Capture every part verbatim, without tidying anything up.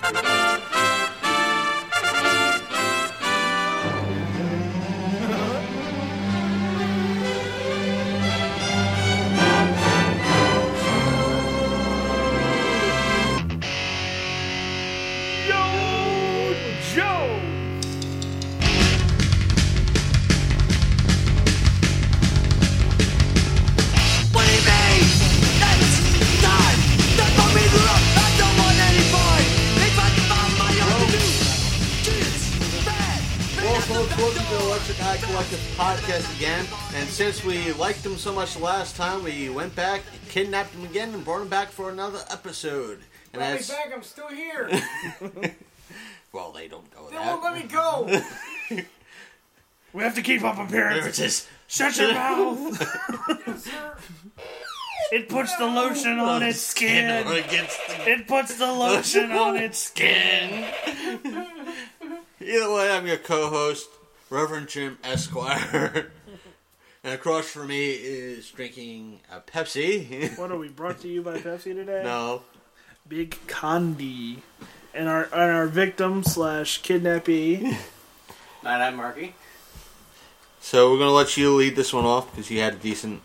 Since we liked him so much the last time, we went back, kidnapped him again, and brought him back for another episode. And let me back, I'm still here. Well, they don't know they that. They won't let me go. We have to keep up appearances. Shut your mouth. Yes, sir. It puts the lotion on its skin. It puts the lotion on its skin. Either way, I'm your co-host, Reverend Jim Esquire. And across from me is drinking a Pepsi. What are we, brought to you by Pepsi today? No. Big Condi. And our and our victim slash kidnappee. Night, I'm Marky. So we're going to let you lead this one off because you had a decent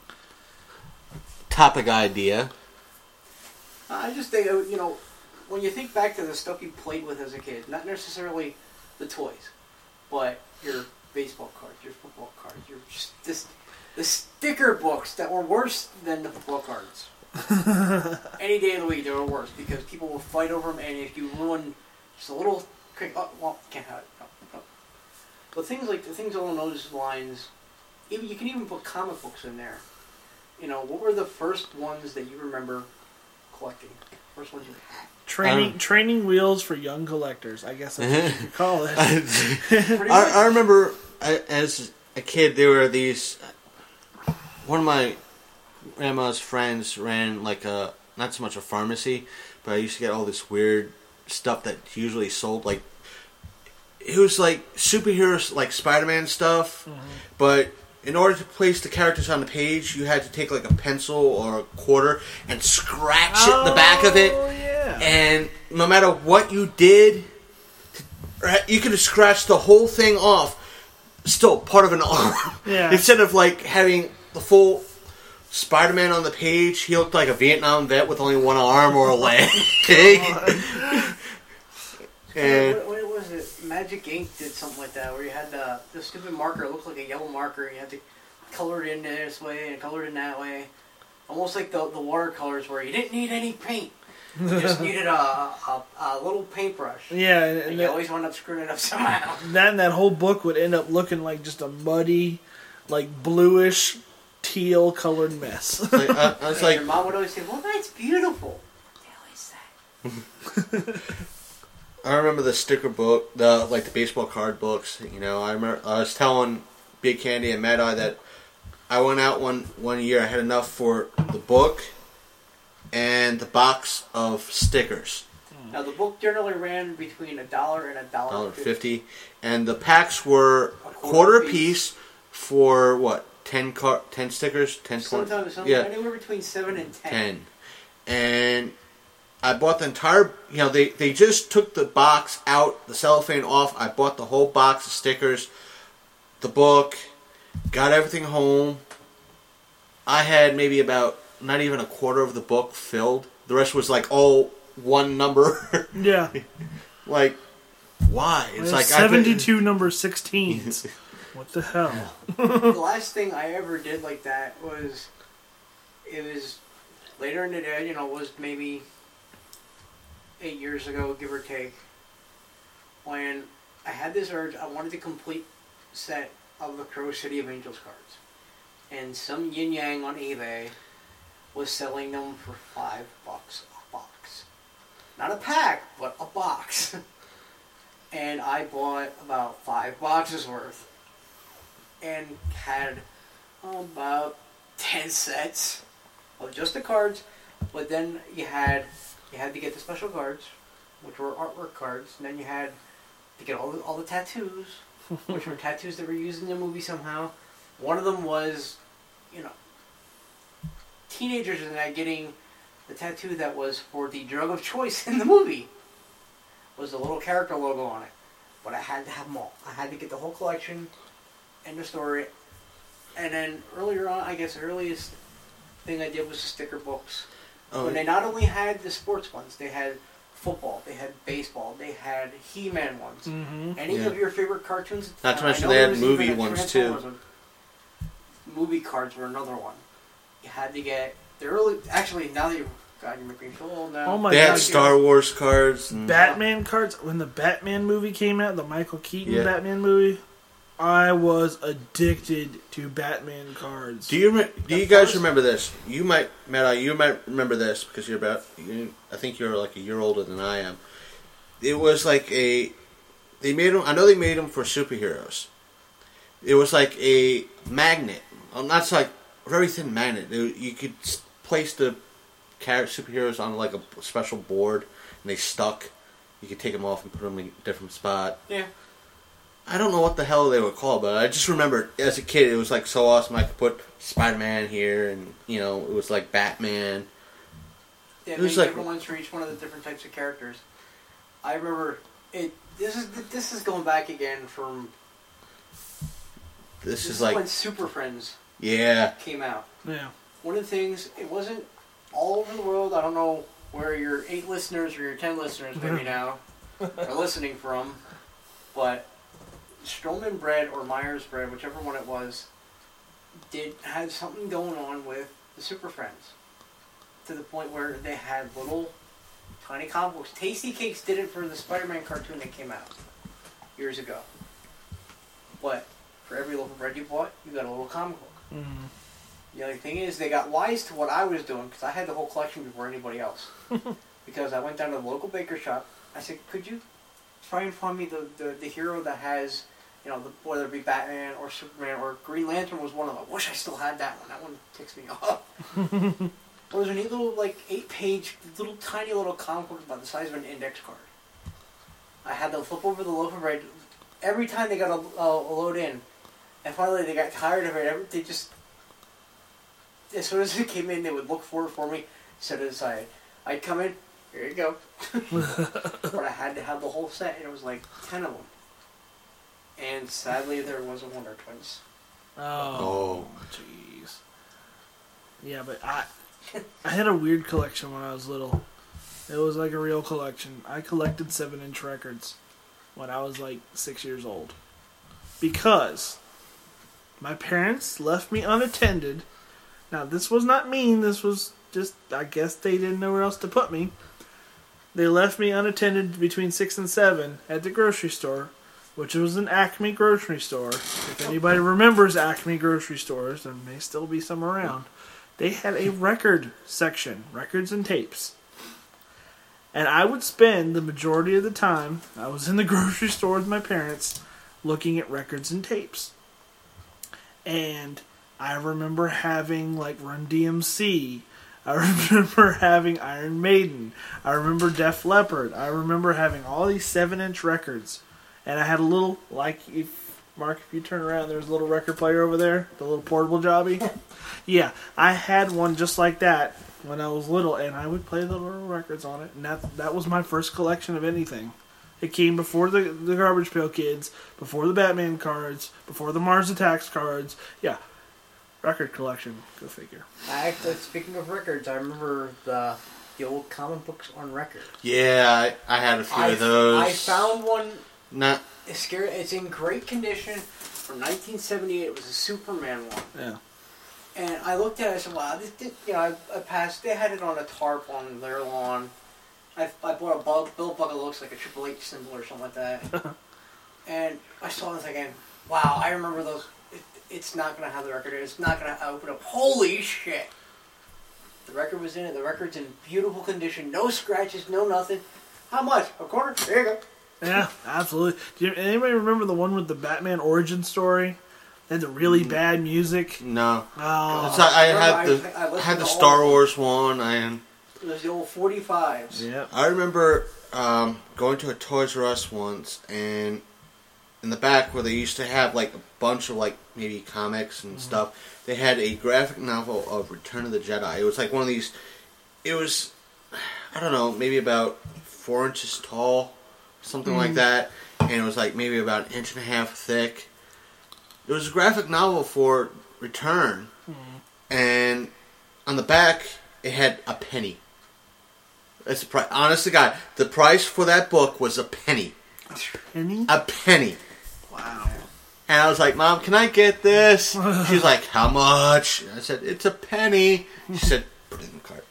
topic idea. I just think, you know, when you think back to the stuff you played with as a kid, not necessarily the toys, but your baseball cards, your football cards, your just this the sticker books that were worse than the football cards. Any day of the week they were worse because people would fight over them, and if you ruin just a little quick, oh, well, can't have it. No, no. But things like the things along those lines, even you can even put comic books in there. You know, what were the first ones that you remember collecting? First ones you had? Training um, training wheels for young collectors. I guess that's what you could call it. I, I remember I, as a kid, there were these. One of my grandma's friends ran like a not so much a pharmacy, but I used to get all this weird stuff that usually sold like it was like superheroes like Spider-Man stuff, mm-hmm. but in order to place the characters on the page, you had to take like a pencil or a quarter and scratch oh, it in the back of it. Yeah. And no matter what you did, you could have scratched the whole thing off. Still part of an arm. Yeah. Instead of like having the full Spider-Man on the page, he looked like a Vietnam vet with only one arm or a leg. And what, what was it? Magic Ink did something like that, where you had the, the stupid marker. It looked like a yellow marker, and you had to color it in this way and color it in that way. Almost like the the watercolors, where you didn't need any paint. You just needed a, a, a little paintbrush. Yeah. And, and you that, always wound up screwing it up somehow. Then that whole book would end up looking like just a muddy, like bluish, teal colored mess. Like, uh, I was like, your mom would always say, "Well, that's beautiful." They always say. I remember the sticker book, the like the baseball card books. You know, I remember I was telling Big Candy and Mad Eye that I went out one one year. I had enough for the book and the box of stickers. Now the book generally ran between a dollar and a dollar Dollar fifty, fifty, and the packs were a quarter, quarter piece. piece for what ten car ten stickers, ten twenty. Sometimes something yeah, anywhere between seven and ten. Ten, and I bought the entire, you know, they, they just took the box out, the cellophane off. I bought the whole box of stickers, the book, got everything home. I had maybe about not even a quarter of the book filled. The rest was like all one number. Yeah. Like, why? It's like seventy-two number sixteens. What the hell? The last thing I ever did like that was, it was later in the day, you know, it was maybe eight years ago, give or take, when I had this urge. I wanted to complete set of the Crow City of Angels cards, and some yin yang on eBay was selling them for five bucks a box, not a pack, but a box. And I bought about five boxes worth, and had about ten sets of just the cards. But then you had You had to get the special cards, which were artwork cards, and then you had to get all the, all the tattoos, which were tattoos that were used in the movie somehow. One of them was, you know, teenagers and I getting the tattoo that was for the drug of choice in the movie. was the little character logo on it. But I had to have them all. I had to get the whole collection, end of story. And then earlier on, I guess the earliest thing I did was the sticker books. Oh, when they not only had the sports ones, they had football, they had baseball, they had He-Man ones. Mm-hmm. Any yeah. of your favorite cartoons? Not to mention they had movie ones too. Movie cards were another one. You had to get the early. Actually, now that you God, you make me feel old now. Oh my they God, had Star Wars cards, and Batman cards. When the Batman movie came out, the Michael Keaton yeah. Batman movie, I was addicted to Batman cards. Do you re- do you guys remember this? You might, Matt, you might remember this because you're about. You, I think you're like a year older than I am. It was like a. They made them. I know they made them for superheroes. It was like a magnet. Um, that's like a very thin magnet. It, you could place the character superheroes on like a special board, and they stuck. You could take them off and put them in a different spot. Yeah. I don't know what the hell they were called, but I just remember as a kid it was like so awesome. I could put Spider-Man here, and you know it was like Batman. Yeah, it was like like different ones for each one of the different types of characters. I remember it. This is this is going back again from. This, this is, is like when Super Friends. Yeah. Came out. Yeah. One of the things, it wasn't all over the world. I don't know where your eight listeners or your ten listeners maybe now are listening from, but Strowman Bread or Myers Bread, whichever one it was, did had something going on with the Super Friends to the point where they had little tiny comic books. Tasty Cakes did it for the Spider-Man cartoon that came out years ago. But for every loaf of bread you bought, you got a little comic book. Mm-hmm. The only thing is, they got wise to what I was doing, because I had the whole collection before anybody else. Because I went down to the local baker shop. I said, could you try and find me the, the, the hero that has, you know, the, whether it be Batman or Superman or Green Lantern was one of them. I wish I still had that one. That one ticks me off. Well, there's a neat little, like, eight-page, little tiny little comic book about the size of an index card. I had them flip over the loaf of bread. Every time they got a, a, a load in, and finally they got tired of it, every, they just... As soon as it came in, they would look for it for me, set it aside. I'd come in, here you go. But I had to have the whole set, and it was like ten of them. And sadly, there was a Wonder Twins. Oh, jeez. Yeah, but I, I had a weird collection when I was little. It was like a real collection. I collected seven-inch records when I was like six years old. Because my parents left me unattended. Now, this was not mean. This was just, I guess they didn't know where else to put me. They left me unattended between six and seven at the grocery store, which was an Acme grocery store. If anybody remembers Acme grocery stores, there may still be some around. They had a record section, records and tapes. And I would spend the majority of the time, I was in the grocery store with my parents, looking at records and tapes. And I remember having, like, Run D M C. I remember having Iron Maiden. I remember Def Leppard. I remember having all these seven-inch records. And I had a little, like, if Mark, if you turn around, there's a little record player over there, the little portable jobby. Yeah, I had one just like that when I was little, and I would play the little records on it. And that that was my first collection of anything. It came before the, the Garbage Pail Kids, before the Batman cards, before the Mars Attacks cards. Yeah. Record collection, go figure. I actually, speaking of records, I remember the the old comic books on record. Yeah, I, I had a few I, of those. I found one. Not. It's scary. It's in great condition. From nineteen seventy-eight, it was a Superman one. Yeah. And I looked at it. I said, "Wow, this did." You know, I, I passed. They had it on a tarp on their lawn. I, I bought a bug, Bill Bug that looks like a Triple H symbol or something like that. And I saw it thinking, "Wow, I remember those." It's not going to have the record in it. It's not going to open up. Holy shit! The record was in it. The record's in beautiful condition. No scratches, no nothing. How much? A quarter? There you go. Yeah, absolutely. Do you, anybody remember the one with the Batman origin story? They had the really mm. bad music. No. Oh. It's, I, I had the I, I had the Star Wars one. And there's the old forty-fives. Yeah. I remember um, going to a Toys R Us once, and in the back where they used to have like a bunch of like maybe comics and mm-hmm. stuff, they had a graphic novel of Return of the Jedi. It was like one of these. It was, I don't know, maybe about four inches tall something Mm. like that, and it was like maybe about an inch and a half thick. It was a graphic novel for Return, Mm. and on the back it had a penny. That's the price. Honest to God, the price for that book was a penny. Penny? A penny. Wow. And I was like, Mom, can I get this? She was like, how much? I said, it's a penny. She said, put it in the cart.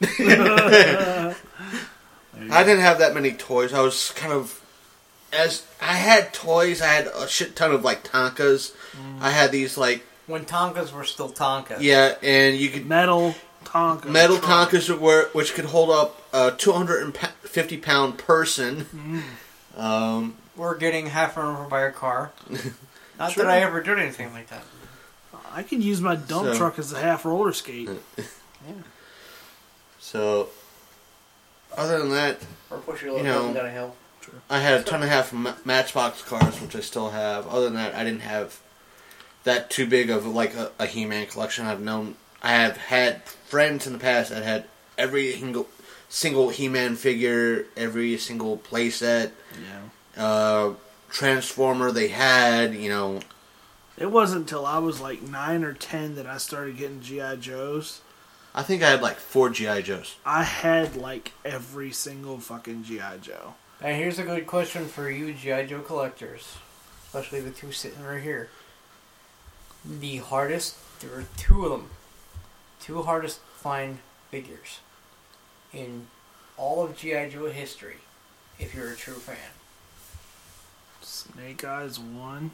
I didn't have that many toys. I was kind of, as I had toys, I had a shit ton of like Tonkas. Mm. I had these like... When Tonkas were still Tonkas. Yeah, and you could... Metal Tonka. Metal Tonkas were, which could hold up a two hundred fifty pound person. Mm. Um, We're getting half run over by a car. Not True. that I ever did anything like that. I can use my dump So- truck as a half roller skate. Yeah. so, other than that, Or push your You little know, button down a hill. I had a ton and a half ma- Matchbox cars, which I still have. Other than that, I didn't have that too big of like a, a He-Man collection. I've known, I have had friends in the past that had every single, single He-Man figure, every single playset, Yeah. uh, Transformer they had, you know. It wasn't until I was like nine or ten that I started getting G I. Joes. I think I had like four G I. Joes. I had like every single fucking G I. Joe. And here's a good question for you G I. Joe collectors. Especially the two sitting right here. The hardest, there were two of them. Two hardest to find figures in all of G I. Joe history, if you're a true fan. Snake Eyes one.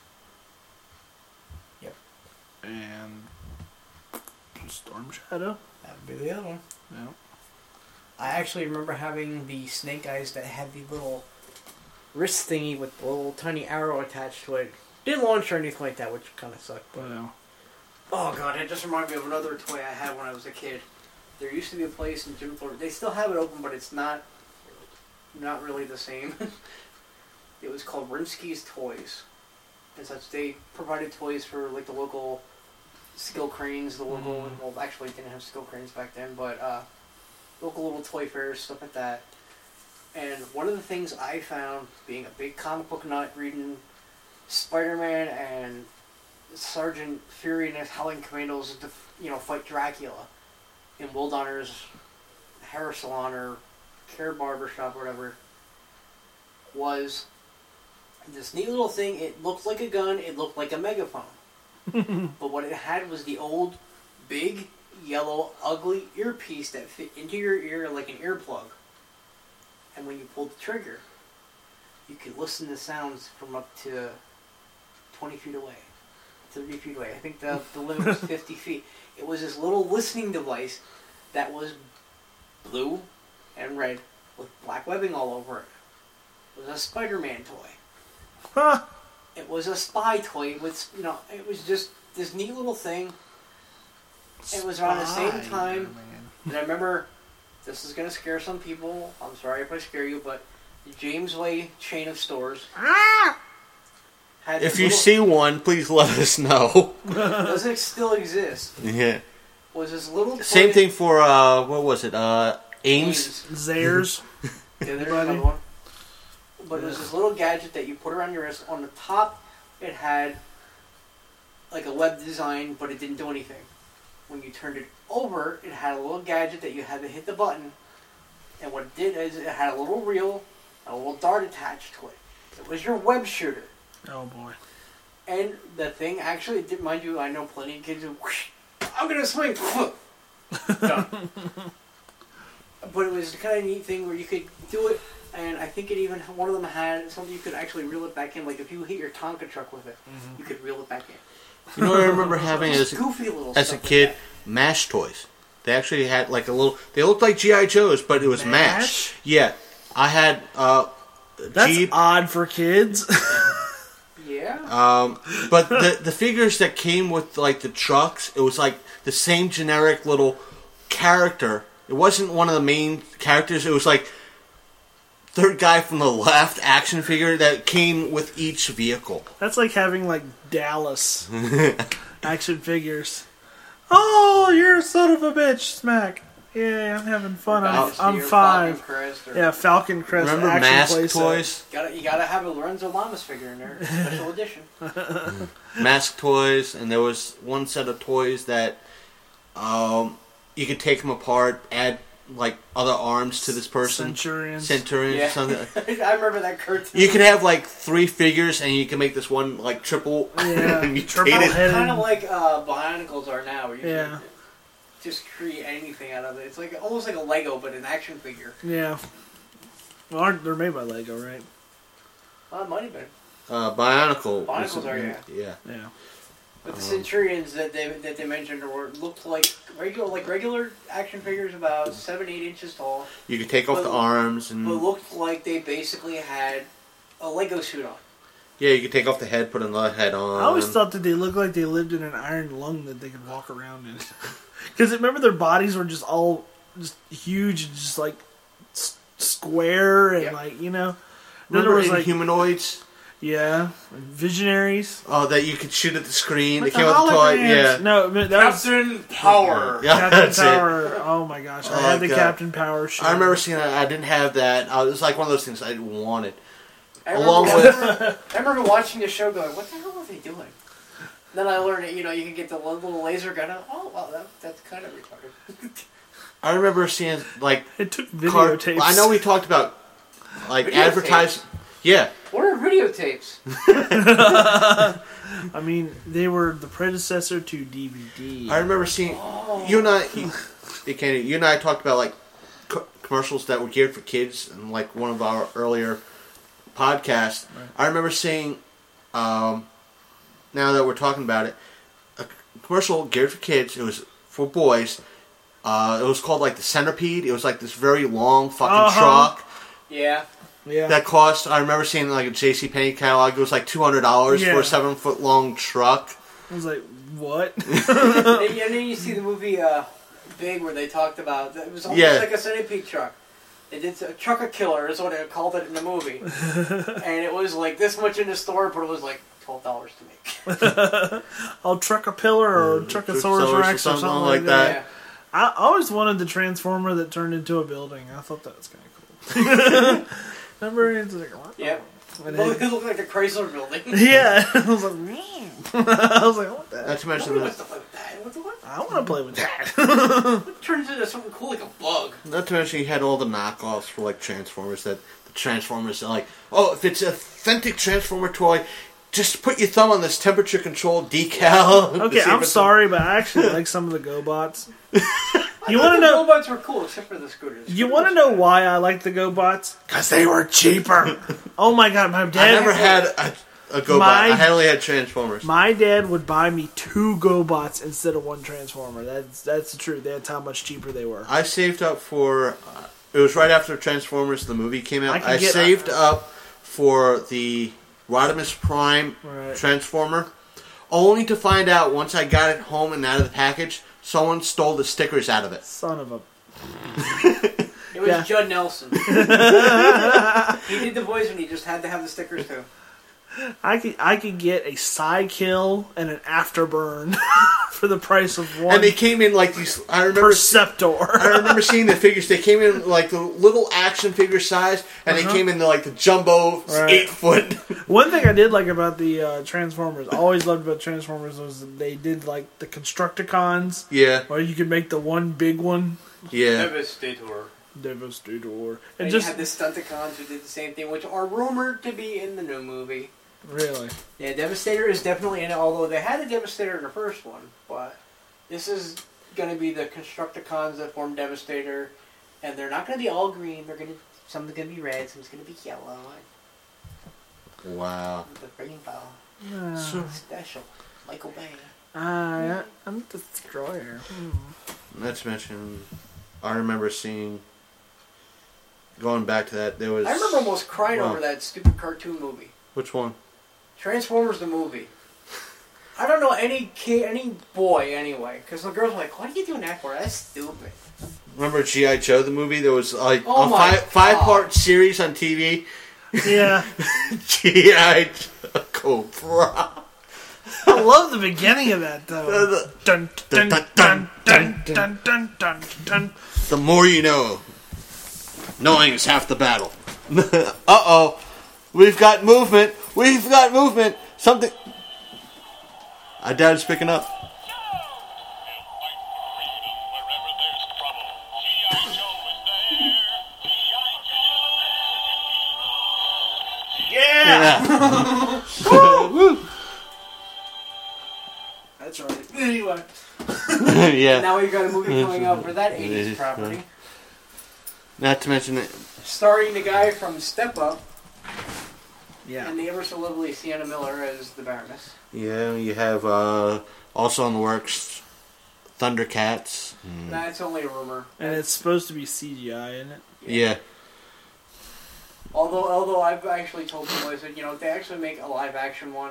Yep. And Storm Shadow. That would be the other one. Yeah. I actually remember having the Snake Eyes that had the little wrist thingy with the little tiny arrow attached to it. Didn't launch or anything like that, which kind of sucked. But Wow. oh god, it just reminded me of another toy I had when I was a kid. There used to be a place in Jim Thorpe. They still have it open, but it's not not really the same. It was called Rimsky's Toys. And such, they provided toys for like the local skill cranes, the local, Mm. well actually didn't have skill cranes back then, but uh, local little toy fairs, stuff like that. And one of the things I found, being a big comic book nut, reading Spider-Man and Sergeant Fury and his Howling Commandos, to, you know, fight Dracula in Will Donner's hair salon or hair barber shop or whatever, was this neat little thing. It looked like a gun. It looked like a megaphone. But what it had was the old, big, yellow, ugly earpiece that fit into your ear like an earplug. And when you pulled the trigger, you could listen to sounds from up to twenty feet away, thirty feet away. I think the, the limit was fifty feet. It was this little listening device that was blue and red with black webbing all over it. It was a Spider-Man toy. Huh. It was a spy toy with, you know, it was just this neat little thing. It was around the same Spy, time, man. and I remember, this is going to scare some people, I'm sorry if I scare you, but the James Way chain of stores Ah! had If this you little, see one, please let us know. does it still exist? Yeah. Was this little toy, Same thing for, uh, what was it? Uh, Ames? Zares. Yeah, there's Anybody? another one. But it was this little gadget that you put around your wrist. On the top, it had like a web design, but it didn't do anything. When you turned it over, it had a little gadget that you had to hit the button. And what it did is it had a little reel, and a little dart attached to it. It was your web shooter. Oh boy. And the thing actually, did, mind you, I know plenty of kids who, whoosh, I'm going to swing. Done. But it was the kind of neat thing where you could do it, and I think it even, one of them had something you could actually reel it back in. Like if you hit your Tonka truck with it, Mm-hmm. you could reel it back in. You know what I remember having Just as, goofy little as a stuff like kid? that. MASH toys. They actually had like a little, they looked like G I. Joes, but it was MASH. MASH? Yeah. I had, uh, That's Jeep. odd for kids. Yeah. Um, but the the figures that came with like the trucks, it was like the same generic little character. It wasn't one of the main characters. It was like third guy from the left action figure that came with each vehicle. That's like having like Dallas action figures. Oh, you're a son of a bitch, smack. Yeah, I'm having fun. I'm, Dynasty I'm or five. Falcon Crest or- Yeah, Falcon Crest. Remember action Mask playset. toys? Gotta, you gotta have a Lorenzo Lamas figure in there, special edition. Mask toys, and there was one set of toys that um, you could take them apart, add like other arms to this person. Centurions. Centurions, Yeah. something. I remember that cartoon. You could have like three figures, and you can make this one like triple. Yeah, and you triple trade it. headed. Kind of like uh, Bionicles are now. Where you Yeah. can just create anything out of it. It's like almost like a Lego, but an action figure. Yeah. Well, aren't they're made by Lego, right? Well, it might have been. Uh, Bionicle. Bionicles was- are, yeah. Yeah. Yeah. But the Um, Centurions that they that they mentioned were looked like regular like regular action figures, about seven eight inches tall, You could take off But- the arms, and but looked like they basically had a Lego suit on. yeah, you could take off the head, put another head on. I always thought that they looked like they lived in an iron lung that they could walk around in. Because remember their bodies were just all just huge and just like s- square and Yep. like, you know. Then Remember there was in like, humanoids? yeah, visionaries. Oh, that you could shoot at the screen. With they the came with the toy. holograms. Yeah. No, but that was Captain Power. Yeah, Captain that's it. Power. Oh my gosh, I Oh, had the God. Captain Power shirt. I remember seeing that. I didn't have that. Uh, it was like one of those things I wanted. I Along remember, I remember watching the show going, what the hell are they doing? Then I learned that, you know, you can get the little laser gun out. Oh, well, that, that's kind of retarded. I remember seeing like It took car- videotapes. I know we talked about like Videotapes? advertise. Yeah, What are videotapes? I mean, they were the predecessor to D V D. I remember seeing Oh. you and I. You, Kenny, you and I talked about like co- commercials that were geared for kids, and like one of our earlier podcasts. Right. I remember seeing. Um, now that we're talking about it, a commercial geared for kids. It was for boys. Uh, it was called like the Centipede. It was like this very long fucking Uh-huh. truck Yeah. Yeah. that cost. I remember seeing like a JCPenney catalog. It was like two hundred dollars Yeah. for a seven foot long truck. I was like, what? and, and then you see the movie uh, Big, where they talked about, it was almost Yeah. like a centipede truck. They did a trucker killer is what they called it in the movie. And it was like this much in the store, but it was like twelve dollars to make. I'll truck a pillar or Mm, Truckosaurus Truckosaurus Rex or something, like that. Yeah. I always wanted the Transformer that turned into a building. I thought that was kind of cool. Remember? It's like, Yeah. and It looked, then- it looked like the Chrysler building. yeah. I was like, I was like, what the Not to mention Nobody the, wants to play with that. What the what? I want to play with that. It turns into something cool like a bug. not to mention you had all the knockoffs for like Transformers that the Transformers are like, oh, if it's an authentic Transformer toy, just put your thumb on this temperature controlled decal. to Okay, see if I'm it's- sorry, but I actually like some of the GoBots. I You thought want to the know? robots were cool, except for the scooters. You want to know why I like the GoBots? Because they were cheaper. Oh my god, my I dad. never had a, a GoBot. My- I had only had Transformers. My dad would buy me two GoBots instead of one Transformer. That's that's the truth. That's how much cheaper they were. I saved up for. Uh, it was right after Transformers the movie came I out. can I, get- saved up for the Rodimus Prime Right. Transformer, only to find out once I got it home and out of the package, someone stole the stickers out of it. Son of a. It was Yeah. Judd Nelson. He did the voice and he just had to have the stickers too. I could I could get a side kill and an afterburn for the price of one And they came in like these. I remember. Perceptor. I remember seeing the figures. They came in like the little action figure size, and Uh-huh. they came in like the jumbo Right. eight foot. One thing I did like about the uh, Transformers, I always loved about Transformers, was that they did like the Constructicons, Yeah, where you could make the one big one. yeah. Devastator. Devastator. And, And you just had the Stunticons who did the same thing, which are rumored to be in the new movie. really. Yeah, Devastator is definitely in it, although they had a Devastator in the first one. But this is going to be the Constructicons that form Devastator. And they're not going to be all green. They're going to Some's going to be red, some's going to be yellow. Wow. And the rainbow. Uh, So- Special. Michael Bay. I, I'm the destroyer. Hmm. Not to mention, I remember seeing. Going back to that, there was. I remember almost crying Wow. over that stupid cartoon movie. Which one? Transformers the movie. I don't know any kid, any boy anyway, because the girls were like, "What are you doing that for? That's stupid." Remember G I. Joe the movie? There was like Oh a my five five God. part series on T V. Yeah. G I. Joe Cobra. I love the beginning of that though. Dun dun dun dun dun dun dun dun dun. The more you know. Knowing is half the battle. Uh-oh. We've got movement. We've got movement. Something. I doubt it's picking up. Yeah. Yeah. Woo. That's right. Anyway. Yeah. Now we've got a movie coming out for that eighties property. Not to mention it. Starring the guy from Step Up. Yeah. And the ever so lovely Sienna Miller as the Baroness. Yeah, you have uh, also in the works Thundercats. Mm. That's only a rumor. And it's supposed to be C G I, isn't it? Yeah. yeah. Although, although I've actually told people, I said, you know, if they actually make a live action one,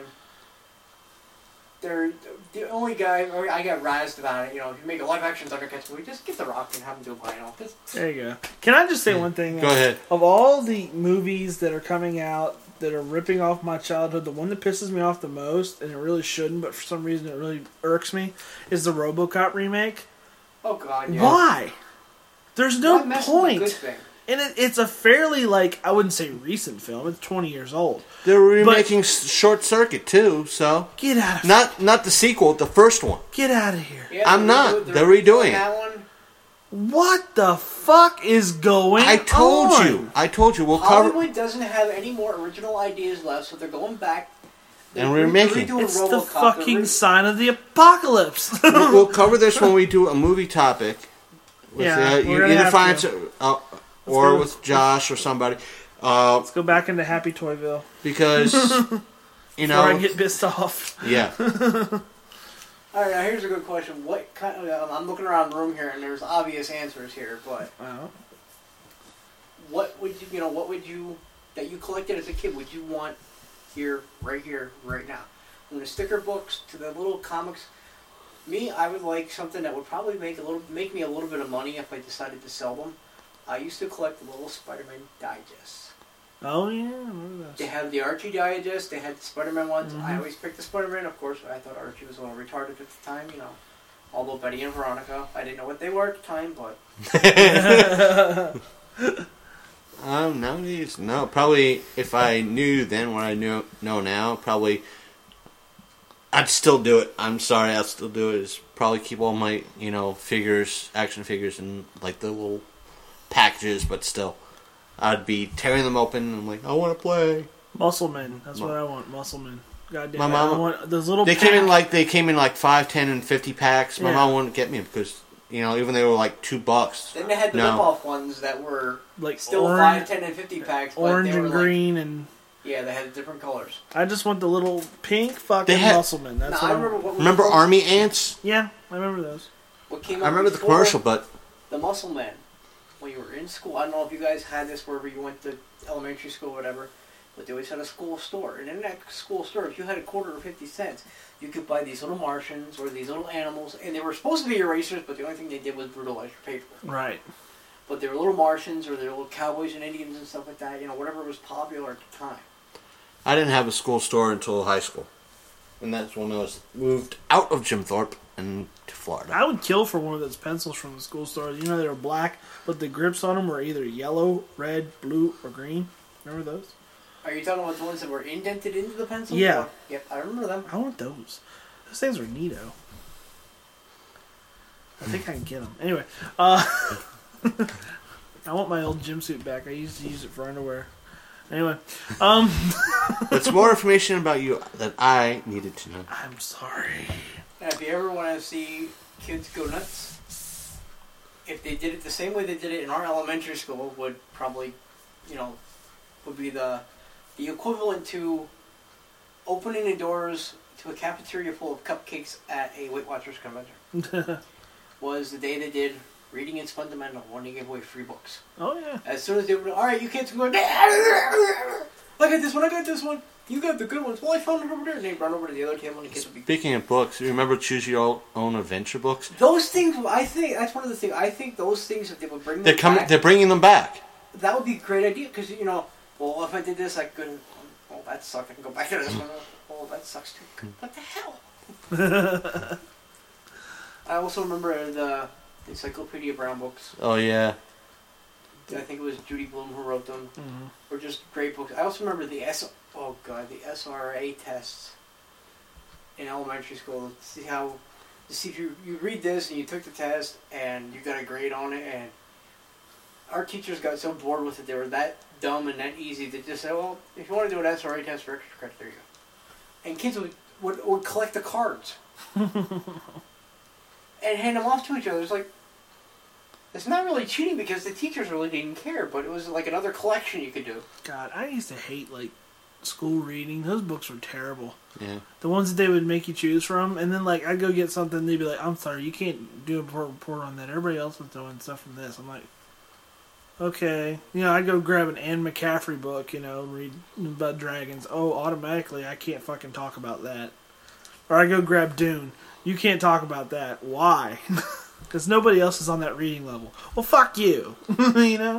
they're the only guy. Or I got razzed about it. You know, if you make a live action Thundercats movie, just get The Rock and have him do a final. There you go. Can I just say yeah. one thing? Go ahead. Of all the movies that are coming out that are ripping off my childhood, the one that pisses me off the most, and it really shouldn't, but for some reason it really irks me, is the RoboCop remake. Oh God! Yeah. Why? There's no Why point. Good thing? And it, it's a fairly, like, I wouldn't say recent film. It's twenty years old. They're remaking but, Short Circuit, too, so... Get out of here. Not not the sequel, the first one. Get out of here. Yeah, I'm they're not. They're, they're redoing that it. One. What the fuck is going on? I told on? you. I told you. We'll Hollywood cover... Hollywood doesn't have any more original ideas left, so they're going back. They're and we're making... It's RoboCop. the fucking re- sign of the apocalypse. we'll, we'll cover this when we do a movie topic. With, yeah, uh, we're you either have find... to. Uh, or go, with Josh or somebody. Uh, let's go back into Happy Toyville. Because, you know... Before I get pissed off. Yeah. Alright, now here's a good question. What kind of... I'm looking around the room here, and there's obvious answers here, but... Wow. What would you... You know, what would you... That you collected as a kid, would you want here, right here, right now? From the sticker books to the little comics... Me, I would like something that would probably make a little, make me a little bit of money if I decided to sell them. I used to collect the little Spider-Man digests. Oh yeah, I remember those. They had the Archie digest. They had the Spider-Man ones. Mm-hmm. I always picked the Spider-Man. Of course, I thought Archie was a little retarded at the time. You know, although Betty and Veronica, I didn't know what they were at the time, but. um, nowadays, no. Probably if I knew then what I knew know now, probably. I'd still do it. I'm sorry, I'll still do it. Is probably keep all my, you know, figures, action figures, in like the little packages. But still, I'd be tearing them open. And I'm like, I want to play. Musclemen. That's what I want. Musclemen. Goddamn. My mom. I want those little. They pack. came in like they came in like five, ten, and fifty packs. My Yeah. mom wouldn't get me because you know even they were like two bucks. Then they had the no. rip-off ones that were like still orange, five, ten, and fifty packs. But orange they were and like, green and. Yeah, they had different colors. I just want the little pink fucking They had- Musclemen. That's Now, what I I remember want. what was Remember called- Army Ants? Yeah, I remember those. What came I out remember the before commercial, but the Muscle Man. When you were in school, I don't know if you guys had this wherever you went to elementary school or whatever, but they always had a school store. And in that school store, if you had a quarter or fifty cents, you could buy these little Martians or these little animals, and they were supposed to be erasers, but the only thing they did was brutalize your paper. Right. But they were little Martians or they were little cowboys and Indians and stuff like that, you know, whatever was popular at the time. I didn't have a school store until high school. And that's when I was moved out of Jim Thorpe and to Florida. I would kill for one of those pencils from the school store. You know, they were black, but the grips on them were either yellow, red, blue, or green. Remember those? Are you talking about the ones that were indented into the pencil? Yeah. Or, yep, I remember them. I want those. Those things are neato. I think I can get them. Anyway, uh, I want my old gym suit back. I used to use it for underwear. Anyway, um... That's more information about you that I needed to know. I'm sorry. Now, if you ever want to see kids go nuts, if they did it the same way they did it in our elementary school, would probably, you know, would be the the equivalent to opening the doors to a cafeteria full of cupcakes at a Weight Watchers convention. Was the day they did Reading is Fundamental, wanting to give away free books. Oh, yeah. As soon as they were, all right, you kids can go, I got this one, I got this one. You got the good ones. Well, I found it over there. And they run over to the other table and the kids would be... Speaking of books, you remember Choose Your Own Adventure books? Those things, I think, that's one of the things, I think those things, if they would bring them They're coming. back, They're bringing them back. that would be a great idea. Because, you know, well, if I did this, I couldn't, well, that sucked. I can go back to this one. Well, oh, that sucks too. What the hell? I also remember the Encyclopedia Brown books. Oh, yeah. I think it was Judy Blume who wrote them. Mm-hmm. Were just great books. I also remember the S. Oh god, the S R A tests in elementary school. To see how, to see if you you read this and you took the test and you got a grade on it, and our teachers got so bored with it. They were that dumb and that easy. They just said, "Well, if you want to do an S R A test for extra credit, there you go." And kids would would, would collect the cards and hand them off to each other. It's like. It's not really cheating because the teachers really didn't care, but it was like another collection you could do. God, I used to hate, like, school reading. Those books were terrible. Yeah. The ones that they would make you choose from, and then, like, I'd go get something, and they'd be like, I'm sorry, you can't do a report on that. Everybody else was doing stuff from this. I'm like, okay. You know, I'd go grab an Anne McCaffrey book, you know, and read about dragons. Oh, automatically, I can't fucking talk about that. Or I go grab Dune. You can't talk about that. Why? Because nobody else is on that reading level. Well, fuck you. You know?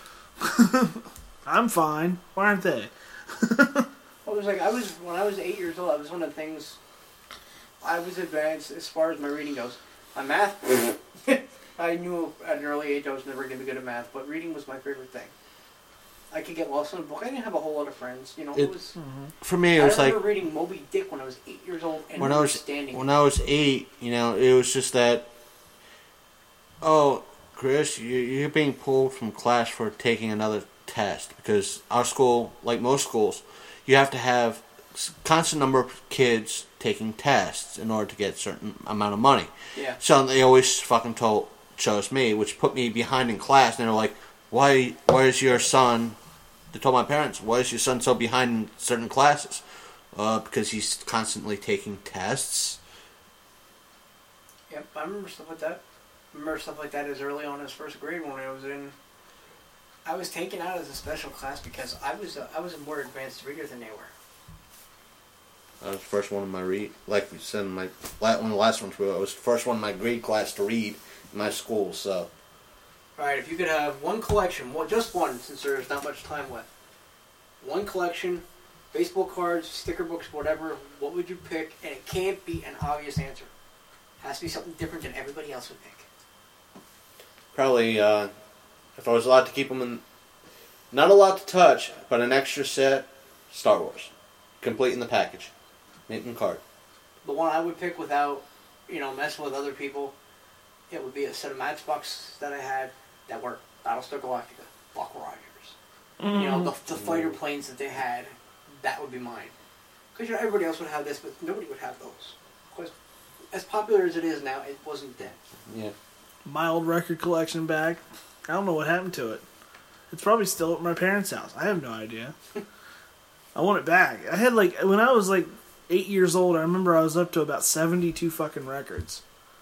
I'm fine. Why aren't they? Well, it was like, I was, when I was eight years old, that was one of the things, I was advanced as far as my reading goes. My math, I knew at an early age I was never going to be good at math, but reading was my favorite thing. I could get lost in a book. I didn't have a whole lot of friends. You know, it, it was... Mm-hmm. For me, it was I like... remember reading Moby Dick when I was eight years old and when I was understanding When I was eight, you know, it was just that... Oh, Chris, you, you're being pulled from class for taking another test. Because our school, like most schools, you have to have a constant number of kids taking tests in order to get a certain amount of money. Yeah. So they always fucking told, chose me, which put me behind in class. And they were like, why, why is your son... They told my parents, why is your son so behind in certain classes? Uh, because he's constantly taking tests. Yep, I remember stuff like that. I remember stuff like that as early on as first grade when I was in... I was taken out as a special class because I was a, I was a more advanced reader than they were. I was the first one in my read, like we said in my, one of the last ones, I was the first one in my grade class to read in my school, so... Alright, if you could have one collection, one, just one, since there's not much time left. One collection, baseball cards, sticker books, whatever, what would you pick? And it can't be an obvious answer. It has to be something different than everybody else would pick. Probably, uh, if I was allowed to keep them in, not allowed to touch, but an extra set, Star Wars. Complete in the package. Mint and card. The one I would pick without, you know, messing with other people, it would be a set of Matchbox that I had that were Battlestar Galactica, Buck Rogers. Mm. You know, the, the fighter planes that they had, that would be mine. Because, you know, everybody else would have this, but nobody would have those. Because as popular as it is now, it wasn't then. Yeah. My old record collection bag, I don't know what happened to it. It's probably still at my parents' house. I have no idea. I want it back. I had, like, when I was, like, eight years old, I remember I was up to about seventy-two fucking records.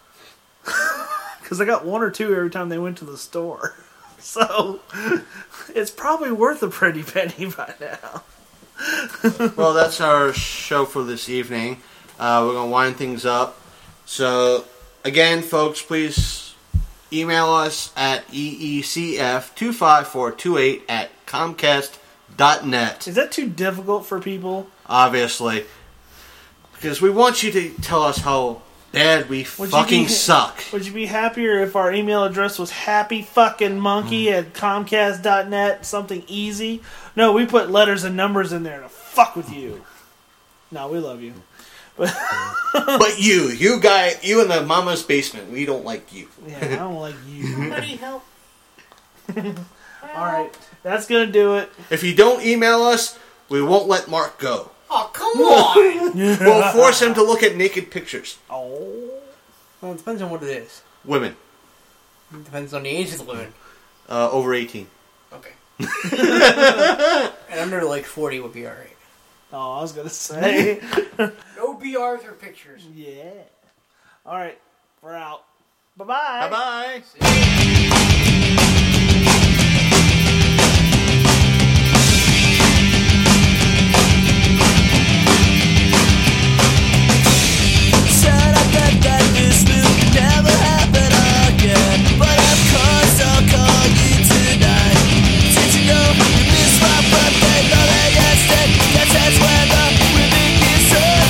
Because I got one or two every time they went to the store. So, it's probably worth a pretty penny by now. Well, that's our show for this evening. Uh, we're going to wind things up. So, again, folks, please email us at E E C F two five four two eight at comcast dot net. Is that too difficult for people? Obviously. Because we want you to tell us how bad we would fucking be, suck. Would you be happier if our email address was happy fucking monkey mm. at comcast dot net? Something easy? No, we put letters and numbers in there to fuck with you. No, we love you. But, but you, you guy, you in the mama's basement, we don't like you. Yeah, I don't like you. Somebody help. Alright, that's gonna do it. If you don't email us, we won't let Mark go. Oh, come on! We'll force him to look at naked pictures. Oh. Well, it depends on what it is. Women. It depends on the age of the women. Uh, over eighteen. Okay. And under like forty would be alright. Oh, I was gonna say. No B Arthur pictures. Yeah. Alright, we're out. Bye-bye. Bye-bye. That this will never happen again, but of course I'll call you tonight. Did you know you missed my birthday, but I guess that, guess that's when the women get so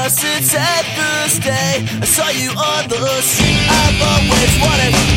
since that first day I saw you on the street. I've always wanted